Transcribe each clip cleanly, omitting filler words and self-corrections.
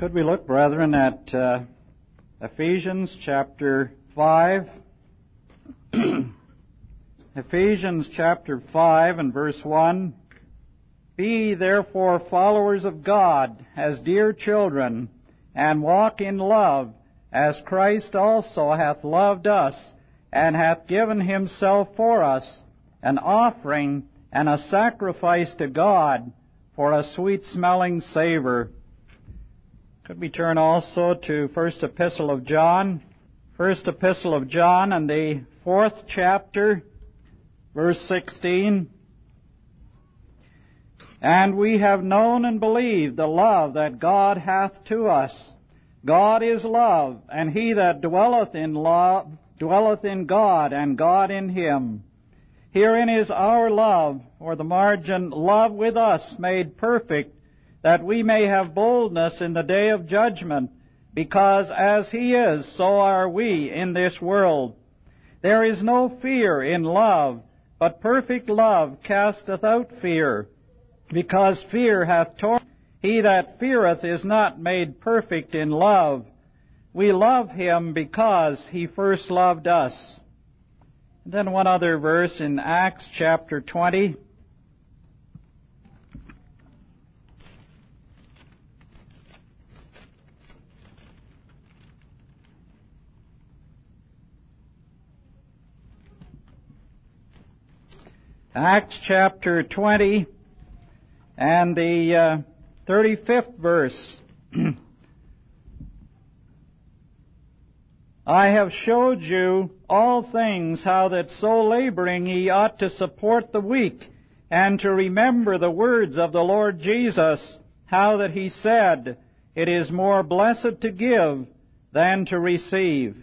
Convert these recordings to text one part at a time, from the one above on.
Could we look, brethren, at Ephesians chapter 5? Ephesians chapter 5 and verse 1. Be ye therefore followers of God as dear children, and walk in love, as Christ also hath loved us, and hath given himself for us, an offering and a sacrifice to God for a sweet-smelling savor. Could we turn also to First Epistle of John? First Epistle of John and the 4th chapter, verse 16. And we have known and believed the love that God hath to us. God is love, and he that dwelleth in love dwelleth in God, and God in him. Herein is our love, or the margin, love with us made perfect, that we may have boldness in the day of judgment, because as he is, so are we in this world. There is no fear in love, but perfect love casteth out fear, because fear hath torment. He that feareth is not made perfect in love. We love him because he first loved us. And then one other verse in Acts chapter 20. Acts chapter 20 and the 35th verse. I have showed you all things, how that so laboring ye ought to support the weak, and to remember the words of the Lord Jesus, how that he said, It is more blessed to give than to receive.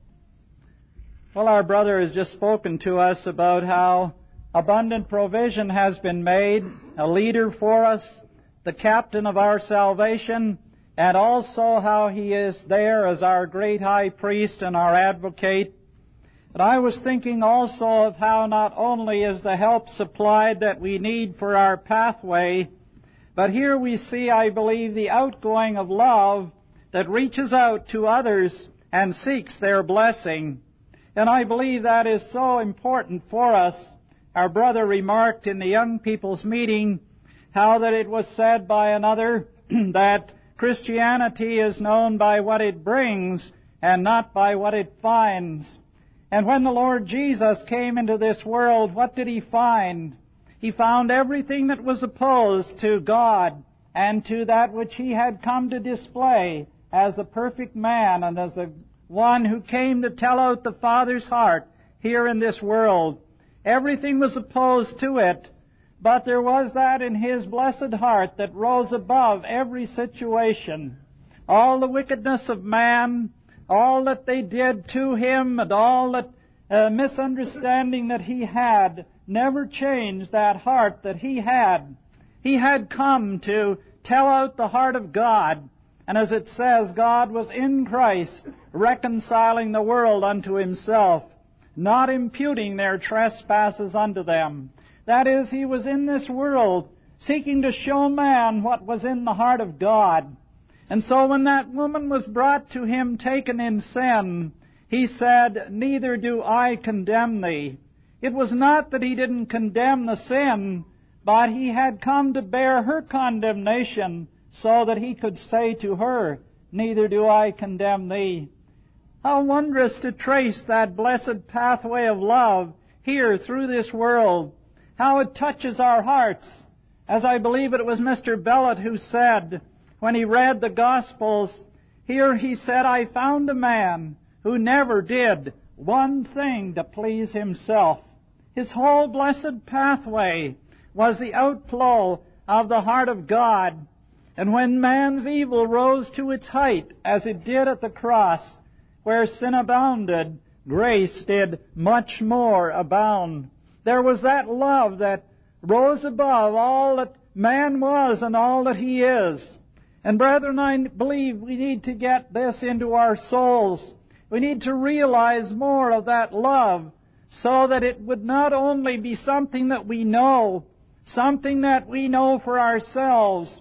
Well, our brother has just spoken to us about how abundant provision has been made, a leader for us, the captain of our salvation, and also how he is there as our great high priest and our advocate. But I was thinking also of how not only is the help supplied that we need for our pathway, but here we see, I believe, the outgoing of love that reaches out to others and seeks their blessing. And I believe that is so important for us. Our brother remarked in the young people's meeting how that it was said by another that Christianity is known by what it brings and not by what it finds. And when the Lord Jesus came into this world, what did he find? He found everything that was opposed to God and to that which he had come to display as the perfect man and as the one who came to tell out the Father's heart here in this world. Everything was opposed to it, but there was that in his blessed heart that rose above every situation. All the wickedness of man, all that they did to him, and all that misunderstanding that he had, never changed that heart that he had. He had come to tell out the heart of God. And as it says, God was in Christ, reconciling the world unto himself, not imputing their trespasses unto them. That is, he was in this world seeking to show man what was in the heart of God. And so when that woman was brought to him taken in sin, he said, Neither do I condemn thee. It was not that he didn't condemn the sin, but he had come to bear her condemnation so that he could say to her, Neither do I condemn thee. How wondrous to trace that blessed pathway of love here through this world. How it touches our hearts. As I believe it was Mr. Bellet who said, when he read the Gospels, here he said, I found a man who never did one thing to please himself. His whole blessed pathway was the outflow of the heart of God. And when man's evil rose to its height, as it did at the cross, where sin abounded, grace did much more abound. There was that love that rose above all that man was and all that he is. And brethren, I believe we need to get this into our souls. We need to realize more of that love so that it would not only be something that we know for ourselves,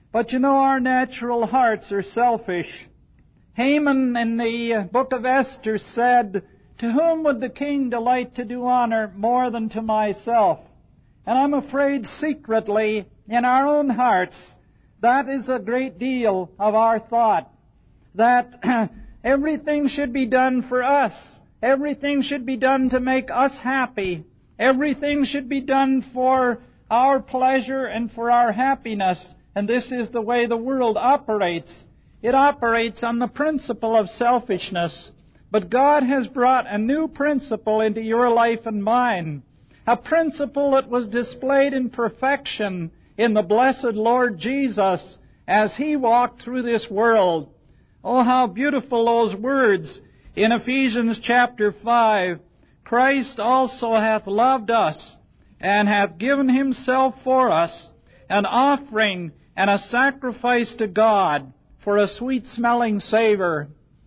But you know, our natural hearts are selfish. Haman in the book of Esther said, "To whom would the king delight to do honor more than to myself?" And I'm afraid secretly in our own hearts, that is a great deal of our thought. That everything should be done for us. Everything should be done to make us happy. Everything should be done for our pleasure and for our happiness. And this is the way the world operates. It operates on the principle of selfishness. But God has brought a new principle into your life and mine. A principle that was displayed in perfection in the blessed Lord Jesus as He walked through this world. Oh, how beautiful those words in Ephesians chapter 5. Christ also hath loved us, and hath given Himself for us, an offering and a sacrifice to God for a sweet-smelling savor.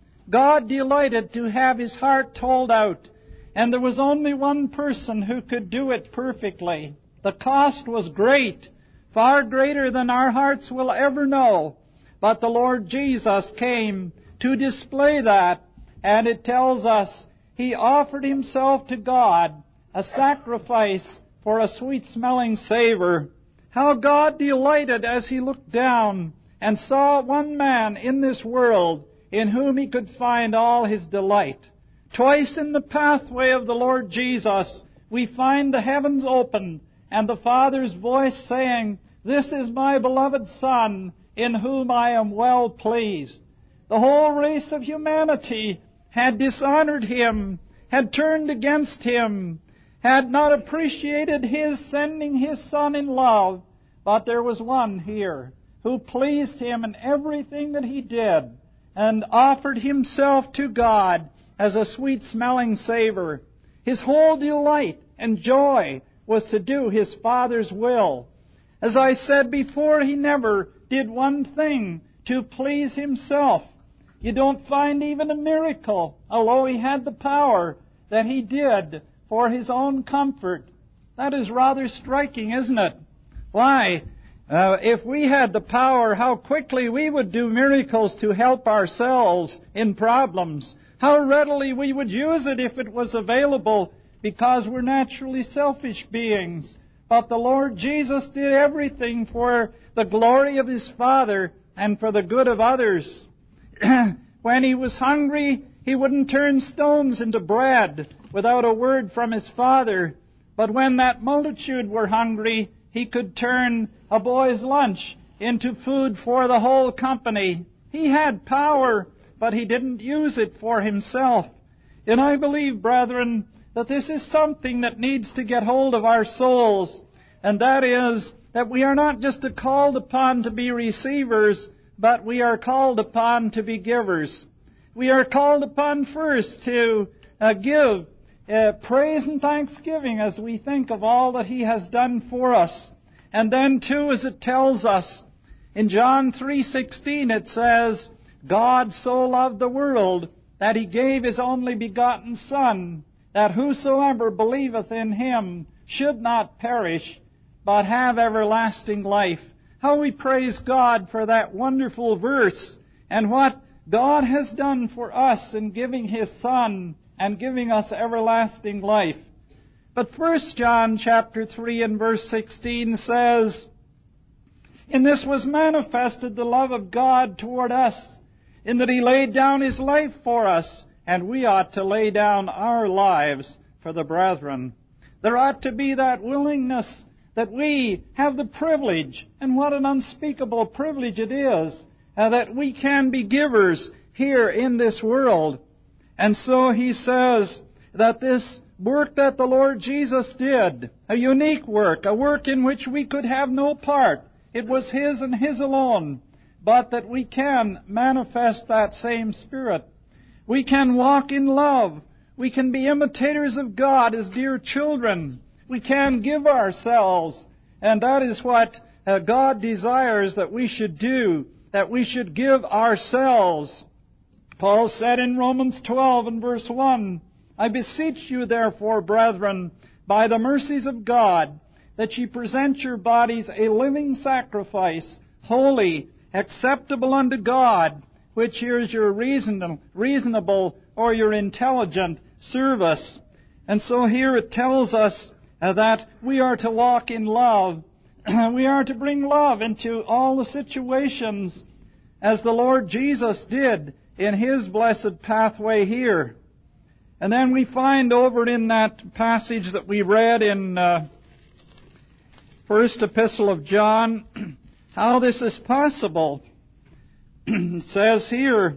God delighted to have His heart told out, and there was only one person who could do it perfectly. The cost was great, far greater than our hearts will ever know. But the Lord Jesus came to display that, and it tells us He offered Himself to God, a sacrifice for a sweet-smelling savor. How God delighted as He looked down and saw one man in this world in whom He could find all His delight. Twice in the pathway of the Lord Jesus, we find the heavens open and the Father's voice saying, "This is my beloved Son, in whom I am well pleased." The whole race of humanity had dishonored Him, had turned against Him, had not appreciated His sending His Son in love. But there was one here who pleased Him in everything that He did and offered Himself to God as a sweet-smelling savor. His whole delight and joy was to do His Father's will. As I said before, He never did one thing to please Himself. You don't find even a miracle, although He had the power, that He did for His own comfort. That is rather striking, isn't it? Why? If we had the power, how quickly we would do miracles to help ourselves in problems. How readily we would use it if it was available, because we're naturally selfish beings. But the Lord Jesus did everything for the glory of His Father and for the good of others. When He was hungry, He wouldn't turn stones into bread without a word from His Father. But when that multitude were hungry, He could turn a boy's lunch into food for the whole company. He had power, but He didn't use it for Himself. And I believe, brethren, that this is something that needs to get hold of our souls, and that is that we are not just called upon to be receivers, but we are called upon to be givers. We are called upon first to give praise and thanksgiving as we think of all that He has done for us. And then, too, as it tells us, in John 3:16 it says, "God so loved the world that He gave His only begotten Son, that whosoever believeth in Him should not perish, but have everlasting life." How we praise God for that wonderful verse, and what God has done for us in giving His Son and giving us everlasting life. But 1 John chapter 3 and verse 16 says, "In this was manifested the love of God toward us, in that He laid down His life for us, and we ought to lay down our lives for the brethren." There ought to be that willingness that we have the privilege, and what an unspeakable privilege it is, that we can be givers here in this world. And so he says that this work that the Lord Jesus did, a unique work, a work in which we could have no part, it was His and His alone, but that we can manifest that same Spirit. We can walk in love. We can be imitators of God as dear children. We can give ourselves, and that is what God desires that we should do, that we should give ourselves. Paul said in Romans 12 and verse 1, "I beseech you therefore, brethren, by the mercies of God, that ye present your bodies a living sacrifice, holy, acceptable unto God, which is your reasonable or your intelligent service. And so here it tells us that we are to walk in love. We are to bring love into all the situations as the Lord Jesus did in His blessed pathway here. And then we find over in that passage that we read in First Epistle of John how this is possible. It says here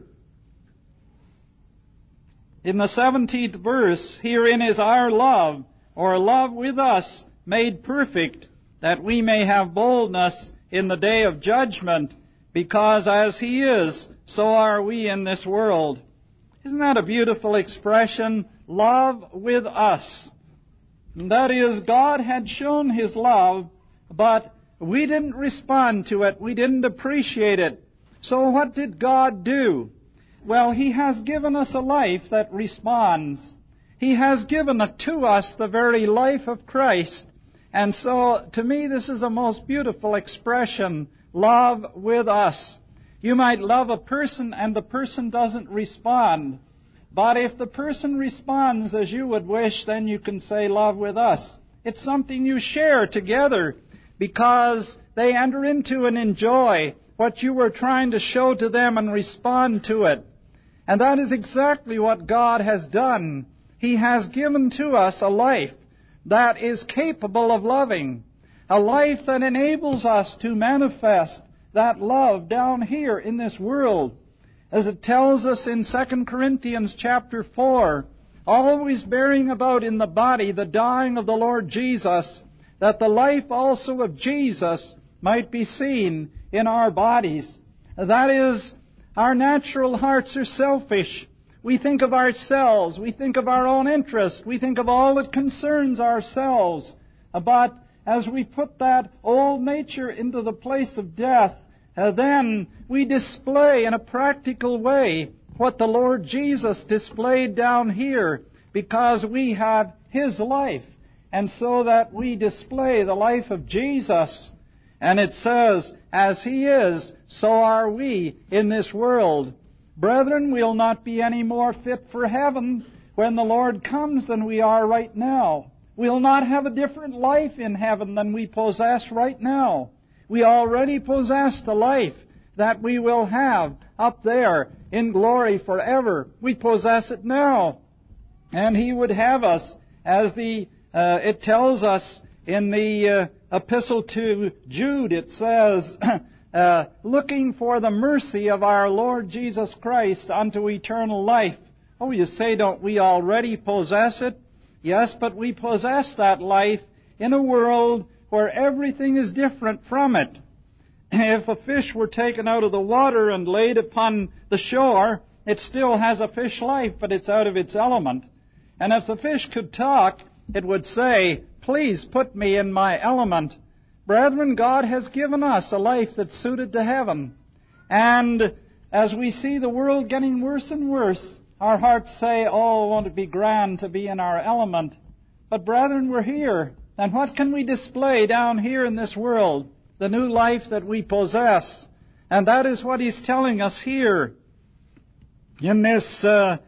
in the 17th verse, herein is our love, or love with us, made perfect, that we may have boldness in the day of judgment, because as He is, so are we in this world. Isn't that a beautiful expression? Love with us. And that is, God had shown His love, but we didn't respond to it. We didn't appreciate it. So what did God do? Well, He has given us a life that responds. He has given to us the very life of Christ. And so, to me, this is a most beautiful expression, love with us. You might love a person and the person doesn't respond. But if the person responds as you would wish, then you can say love with us. It's something you share together because they enter into and enjoy what you were trying to show to them and respond to it. And that is exactly what God has done. He has given to us a life that is capable of loving, a life that enables us to manifest that love down here in this world. As it tells us in 2 Corinthians chapter 4, always bearing about in the body the dying of the Lord Jesus, that the life also of Jesus might be seen in our bodies. That is, our natural hearts are selfish. We think of ourselves. We think of our own interest. We think of all that concerns ourselves. But as we put that old nature into the place of death, then we display in a practical way what the Lord Jesus displayed down here, because we have His life. And so that we display the life of Jesus. And it says, as He is, so are we in this world. Brethren, we'll not be any more fit for heaven when the Lord comes than we are right now. We'll not have a different life in heaven than we possess right now. We already possess the life that we will have up there in glory forever. We possess it now. And He would have us, as it tells us in the epistle to Jude, it says, looking for the mercy of our Lord Jesus Christ unto eternal life. Oh, you say, don't we already possess it? Yes, but we possess that life in a world where everything is different from it. If a fish were taken out of the water and laid upon the shore, it still has a fish life, but it's out of its element. And if the fish could talk, it would say, please put me in my element. Brethren, God has given us a life that's suited to heaven. And as we see the world getting worse and worse, our hearts say, oh, won't it be grand to be in our element? But brethren, we're here. And what can we display down here in this world? The new life that we possess. And that is what He's telling us here. In this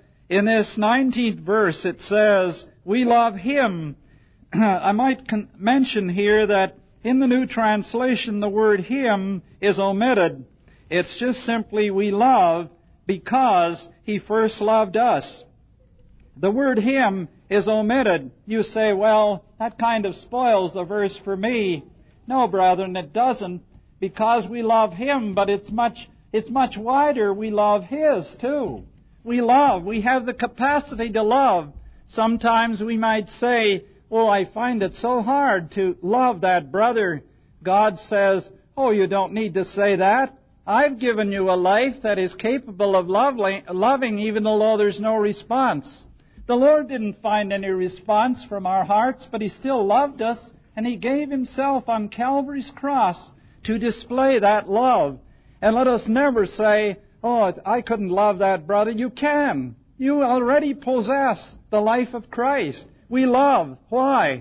19th verse, it says, we love Him. I might mention here that in the New Translation, the word Him is omitted. It's just simply, we love because He first loved us. The word Him is omitted. You say, well, that kind of spoils the verse for me. No, brethren, it doesn't, because we love Him, but it's much wider. We love His too. We have the capacity to love. Sometimes we might say, oh, I find it so hard to love that brother. God says, oh, you don't need to say that. I've given you a life that is capable of loving even though there's no response. The Lord didn't find any response from our hearts, but He still loved us, and He gave Himself on Calvary's cross to display that love. And let us never say, oh, I couldn't love that brother. You can. You already possess the life of Christ. We love. Why?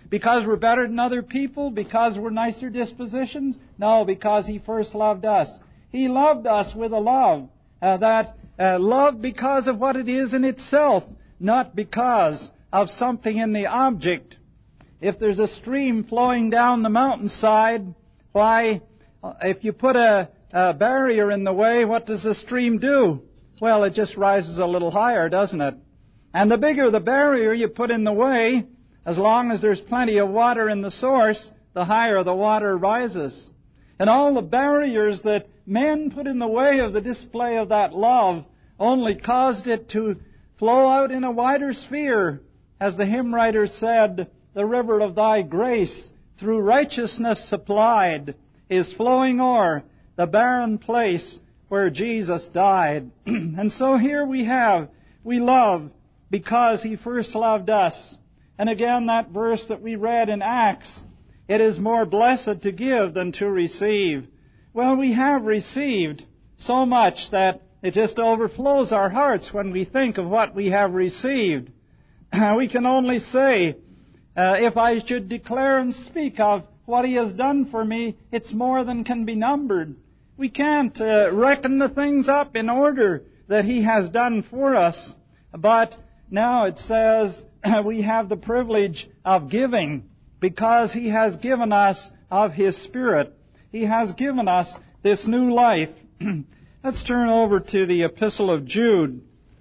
Because we're better than other people? Because we're nicer dispositions? No, because He first loved us. He loved us with a love. Love because of what it is in itself, not because of something in the object. If there's a stream flowing down the mountainside, why, if you put a barrier in the way, what does the stream do? Well, it just rises a little higher, doesn't it? And the bigger the barrier you put in the way, as long as there's plenty of water in the source, the higher the water rises. And all the barriers that men put in the way of the display of that love only caused it to flow out in a wider sphere. As the hymn writer said, the river of thy grace, through righteousness supplied, is flowing o'er the barren place where Jesus died. And so here we love because He first loved us. And again, that verse that we read in Acts, it is more blessed to give than to receive. Well, we have received so much that it just overflows our hearts when we think of what we have received. We can only say, if I should declare and speak of what He has done for me, it's more than can be numbered. We can't reckon the things up in order that He has done for us. But now it says we have the privilege of giving because He has given us of His Spirit. He has given us this new life. Let's turn over to the Epistle of Jude.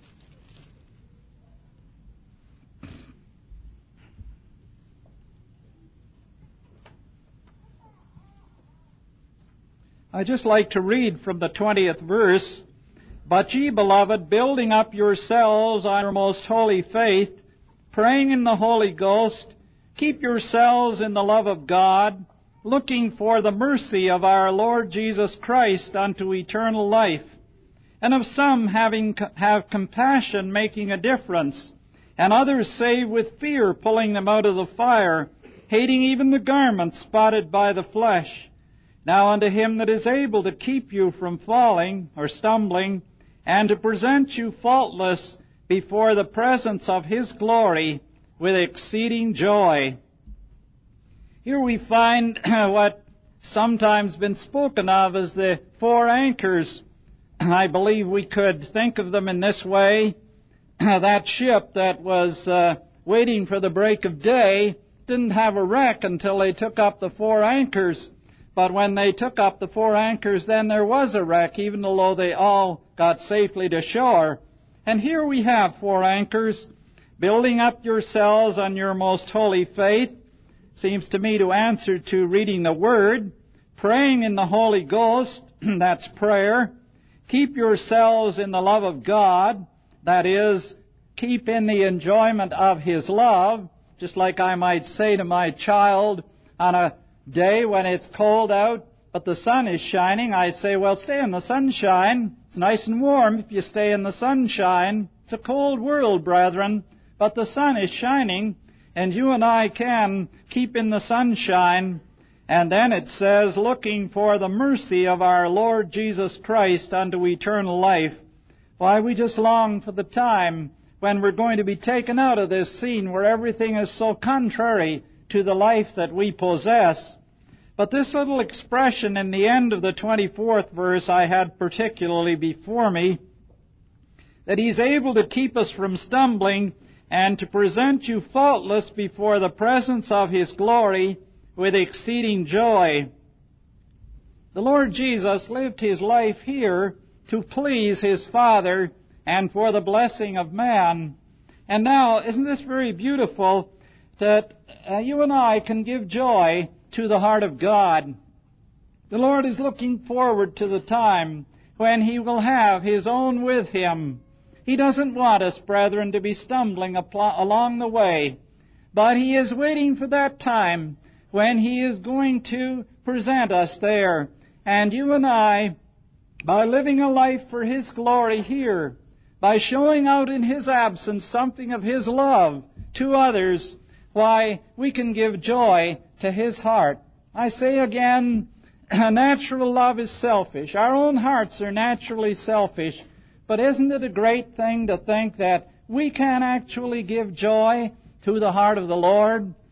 I'd just like to read from the 20th verse. But ye, beloved, building up yourselves on your most holy faith, praying in the Holy Ghost, keep yourselves in the love of God, looking for the mercy of our Lord Jesus Christ unto eternal life. And of some have compassion, making a difference, and others save with fear, pulling them out of the fire, hating even the garment spotted by the flesh. Now unto Him that is able to keep you from falling or stumbling, and to present you faultless before the presence of His glory with exceeding joy. Here we find what sometimes been spoken of as the four anchors. I believe we could think of them in this way. That ship that was waiting for the break of day didn't have a wreck until they took up the four anchors. But when they took up the four anchors, then there was a wreck, even though they all got safely to shore. And here we have four anchors. Building up yourselves on your most holy faith seems to me to answer to reading the Word. Praying in the Holy Ghost, that's prayer. Keep yourselves in the love of God, that is, keep in the enjoyment of His love, just like I might say to my child on a day when it's cold out, but the sun is shining, I say, well, stay in the sunshine. It's nice and warm if you stay in the sunshine. It's a cold world, brethren, but the sun is shining, and you and I can keep in the sunshine. And then it says, looking for the mercy of our Lord Jesus Christ unto eternal life. Why, we just long for the time when we're going to be taken out of this scene where everything is so contrary to the life that we possess. But this little expression in the end of the 24th verse I had particularly before me, that He's able to keep us from stumbling and to present you faultless before the presence of His glory with exceeding joy. The Lord Jesus lived His life here to please His Father and for the blessing of man. And now, isn't this very beautiful that you and I can give joy to the heart of God? The Lord is looking forward to the time when He will have His own with Him. He doesn't want us, brethren, to be stumbling along the way, but He is waiting for that time when He is going to present us there. And you and I, by living a life for His glory here, by showing out in His absence something of His love to others, why, we can give joy to His heart. I say again, natural love is selfish. Our own hearts are naturally selfish. But isn't it a great thing to think that we can actually give joy to the heart of the Lord?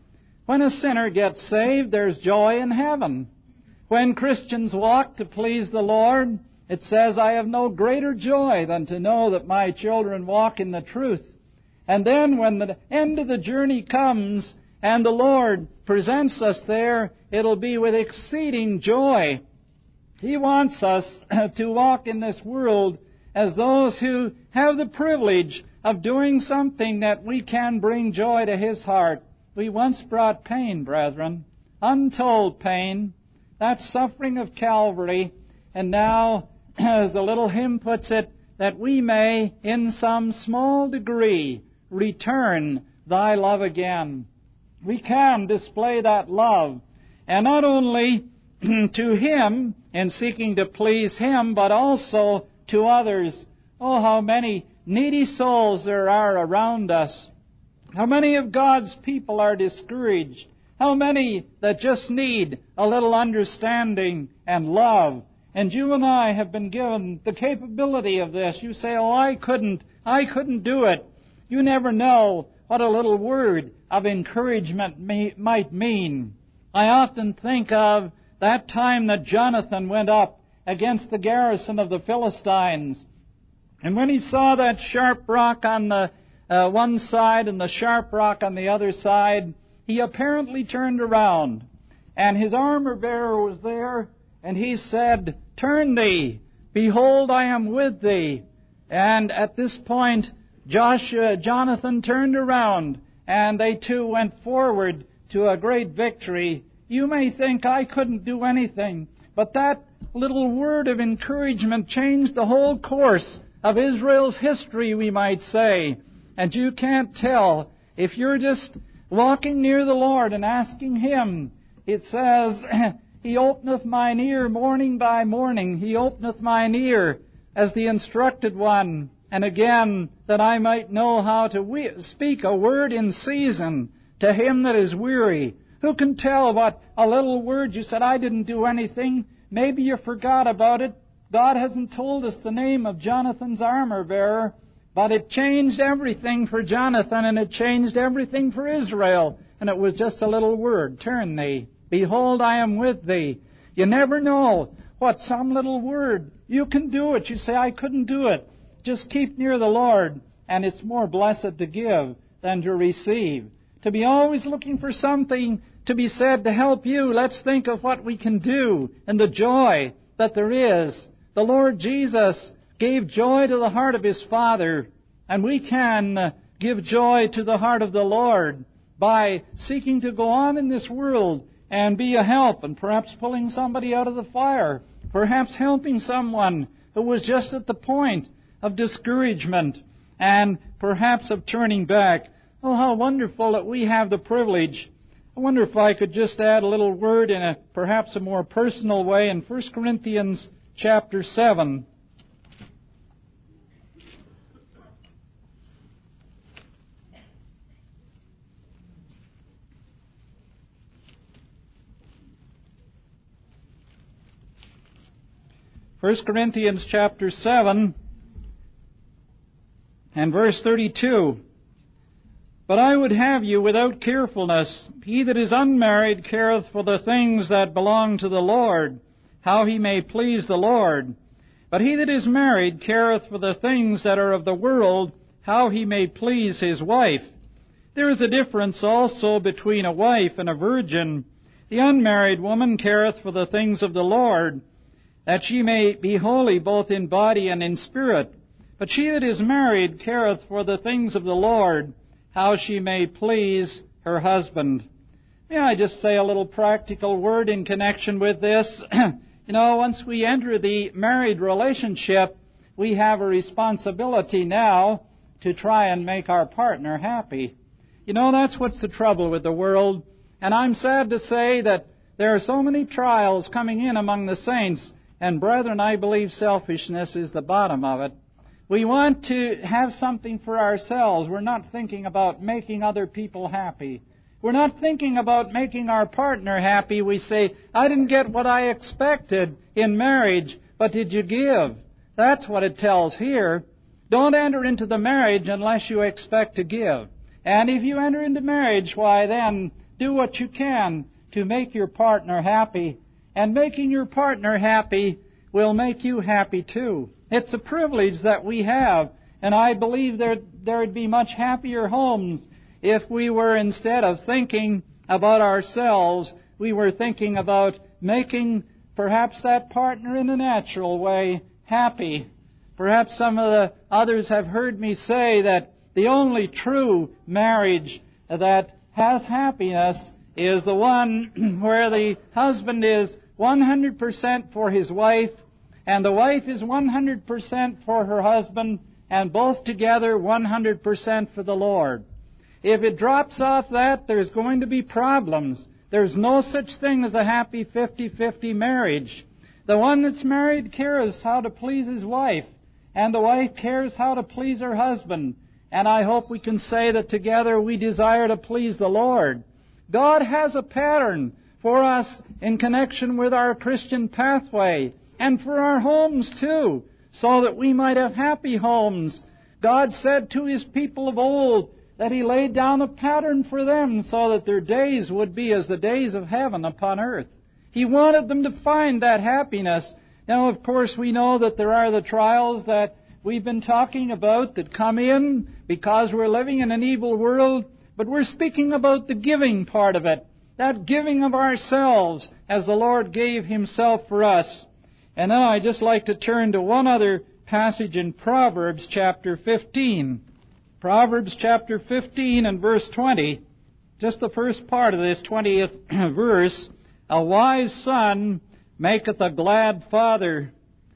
When a sinner gets saved, there's joy in heaven. When Christians walk to please the Lord, it says, I have no greater joy than to know that my children walk in the truth. And then when the end of the journey comes and the Lord presents us there, it'll be with exceeding joy. He wants us to walk in this world as those who have the privilege of doing something that we can bring joy to His heart. We once brought pain, brethren, untold pain, that suffering of Calvary, and now, as the little hymn puts it, that we may, in some small degree, return Thy love again. We can display that love, and not only to Him in seeking to please Him, but also to others. Oh, how many needy souls there are around us. How many of God's people are discouraged. How many that just need a little understanding and love. And you and I have been given the capability of this. You say, oh, I couldn't do it. You never know what a little word of encouragement might mean. I often think of that time that Jonathan went up against the garrison of the Philistines. And when he saw that sharp rock on the one side and the sharp rock on the other side, he apparently turned around. And his armor-bearer was there, and he said, Turn thee, behold, I am with thee. And at this point, Jonathan turned around, and they too went forward to a great victory. You may think I couldn't do anything, but that little word of encouragement changed the whole course of Israel's history, we might say. And you can't tell if you're just walking near the Lord and asking Him. It says, He openeth mine ear morning by morning. He openeth mine ear as the instructed one. And again, that I might know how to speak a word in season to him that is weary. Who can tell what a little word you said, I didn't do anything. Maybe you forgot about it. God hasn't told us the name of Jonathan's armor-bearer, but it changed everything for Jonathan, and it changed everything for Israel. And it was just a little word, Turn thee, behold, I am with thee. You never know what some little word. You can do it. You say, I couldn't do it. Just keep near the Lord, and it's more blessed to give than to receive. To be always looking for something to be said to help you, let's think of what we can do and the joy that there is. The Lord Jesus gave joy to the heart of His Father, and we can give joy to the heart of the Lord by seeking to go on in this world and be a help, and perhaps pulling somebody out of the fire, perhaps helping someone who was just at the point of discouragement and perhaps of turning back. Oh, how wonderful that we have the privilege. I wonder if I could just add a little word in perhaps a more personal way in 1 Corinthians chapter 7. First Corinthians chapter 7 and verse 32. But I would have you without carefulness. He that is unmarried careth for the things that belong to the Lord, how he may please the Lord. But he that is married careth for the things that are of the world, how he may please his wife. There is a difference also between a wife and a virgin. The unmarried woman careth for the things of the Lord, that she may be holy both in body and in spirit. But she that is married careth for the things of the Lord, how she may please her husband. May I just say a little practical word in connection with this? Once we enter the married relationship, we have a responsibility now to try and make our partner happy. That's what's the trouble with the world. And I'm sad to say that there are so many trials coming in among the saints. And brethren, I believe selfishness is the bottom of it. We want to have something for ourselves. We're not thinking about making other people happy. We're not thinking about making our partner happy. We say, I didn't get what I expected in marriage, but did you give? That's what it tells here. Don't enter into the marriage unless you expect to give. And if you enter into marriage, why then, Do what you can to make your partner happy. And making your partner happy will make you happy too. It's a privilege that we have. And I believe there would be much happier homes if we were, instead of thinking about ourselves, we were thinking about making perhaps that partner in a natural way happy. Perhaps some of the others have heard me say that the only true marriage that has happiness is the one where the husband is 100% for his wife and the wife is 100% for her husband, and both together 100% for the Lord. If it drops off that, there's going to be problems. There's no such thing as a happy 50-50 marriage. The one that's married cares how to please his wife, and the wife cares how to please her husband. And I hope we can say that together we desire to please the Lord. God has a pattern for us in connection with our Christian pathway, and for our homes too, so that we might have happy homes. God said to His people of old that He laid down a pattern for them so that their days would be as the days of heaven upon earth. He wanted them to find that happiness. Now, of course, we know that there are the trials that we've been talking about that come in because we're living in an evil world, but we're speaking about the giving part of it, that giving of ourselves as the Lord gave Himself for us. And now I'd just like to turn to one other passage in Proverbs chapter 15. Proverbs chapter 15 and verse 20, just the first part of this 20th verse. A wise son maketh a glad father.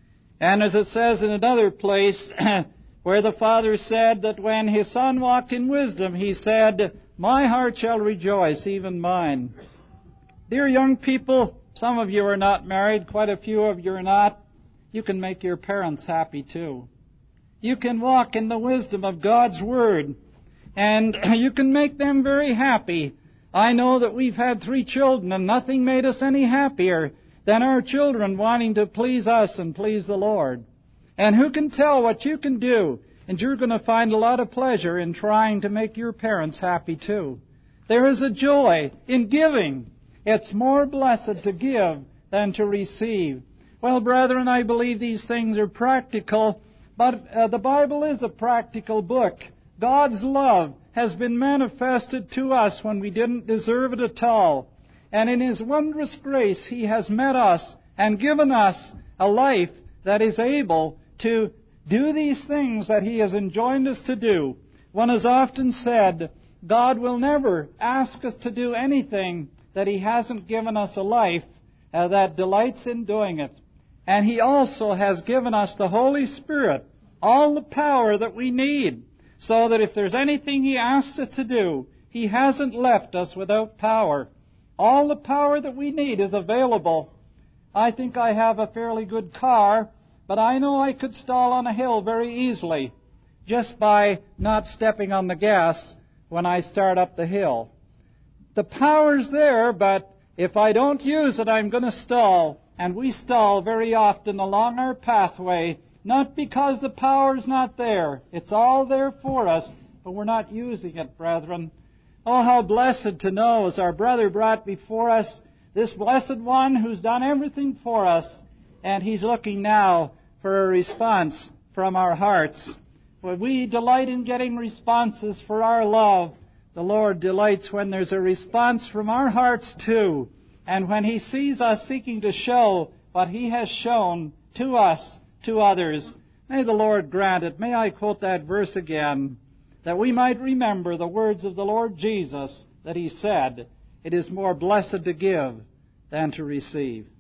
And as it says in another place, where the father said that when his son walked in wisdom, he said, My heart shall rejoice, even mine. Dear young people, some of you are not married, quite a few of you are not. You can make your parents happy too. You can walk in the wisdom of God's Word, and you can make them very happy. I know that we've had 3 children, and nothing made us any happier than our children wanting to please us and please the Lord. And who can tell what you can do? And you're going to find a lot of pleasure in trying to make your parents happy too. There is a joy in giving. It's more blessed to give than to receive. Well, brethren, I believe these things are practical, but the Bible is a practical book. God's love has been manifested to us when we didn't deserve it at all. And in His wondrous grace, He has met us and given us a life that is able to do these things that He has enjoined us to do. One has often said, God will never ask us to do anything that He hasn't given us a life that delights in doing it. And He also has given us the Holy Spirit, all the power that we need, so that if there's anything He asks us to do, He hasn't left us without power. All the power that we need is available. I think I have a fairly good car, but I know I could stall on a hill very easily just by not stepping on the gas when I start up the hill. The power's there, but if I don't use it, I'm going to stall. And we stall very often along our pathway, not because the power's not there. It's all there for us, but we're not using it, brethren. Oh, how blessed to know, as our brother brought before us, this blessed one who's done everything for us, and He's looking now for a response from our hearts. When we delight in getting responses for our love, the Lord delights when there's a response from our hearts too, and when He sees us seeking to show what He has shown to us, to others. May the Lord grant it. May I quote that verse again, that we might remember the words of the Lord Jesus, that He said, It is more blessed to give than to receive.